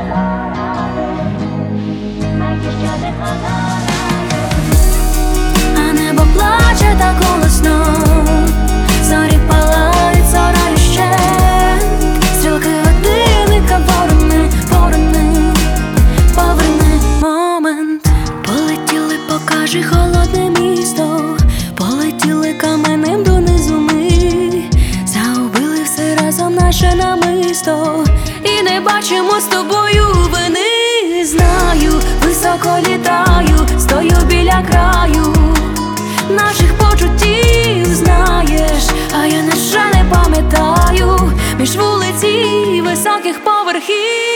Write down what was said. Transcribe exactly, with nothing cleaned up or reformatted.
А небо плаче так голосно, зорі палають, зоряю ще. Стрілки годинника ворони, ворони, поверни момент. Полетіли, покажи холодне місто, полетіли каменем донизу ми, загубили все разом наше намисто, і не бачимо з тобою вини. Знаю, високо літаю, стою біля краю наших почуттів, знаєш, а я, на жаль, не пам'ятаю між вулиці високих поверхів.